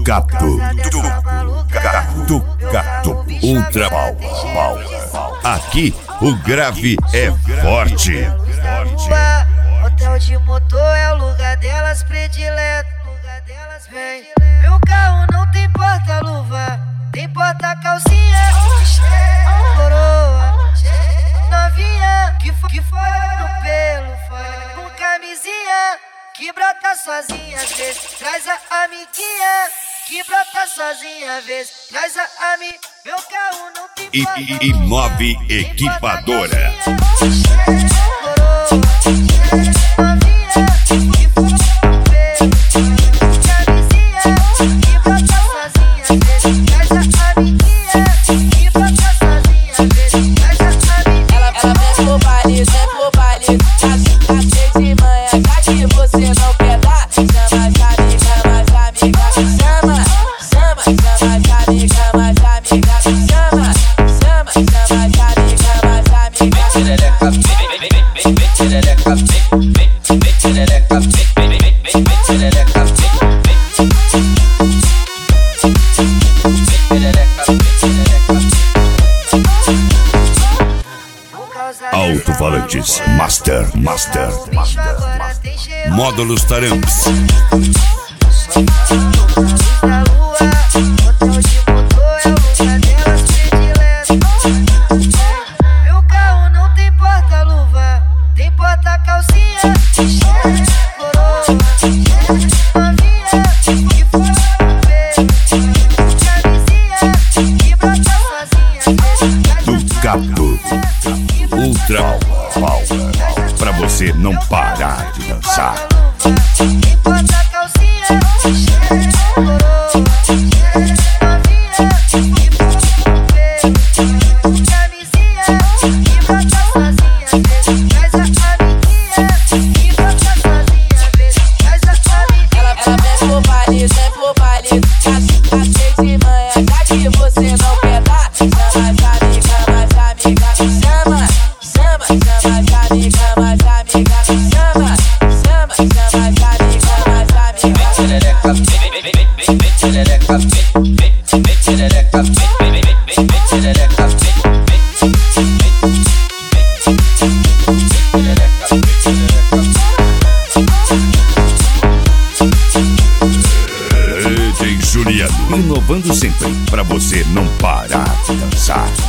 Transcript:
Ducato Ultra Power. Aqui o grave é forte. Hotel de motor é o lugar delas predileto. Vem, meu carro não tem porta-luva, tem porta-calcinha. Coroa, novinha, que foi no pelo, foi com camisinha, que brota sozinha às vezes, traz a amiguinha. Que brota sozinha às vezes, traz a amiga. Meu carro não tem porta-luva. Imove Equipadora. Alto-falantes Master. Módulos Taramps. Meu carro não tem porta-luva, tem porta-calcinha. Coroa, novinha, que foi no pelo, camisinha, que brota sozinha. Ducato Ultra Power. Pra você não parar de dançar. Tem porta-calcinha. Coroa, novinha, que foi no pelo, camisinha, que brota sozinha. Traz a amiguinha, que brota sozinha. Traz a amiguinha. Ela vem pro baile, tá cheio de manhã. Já que você não quer dar, chama as amigas, chama as amigas, chama as amigas. Tem Juliano inovando sempre pra você não parar de dançar.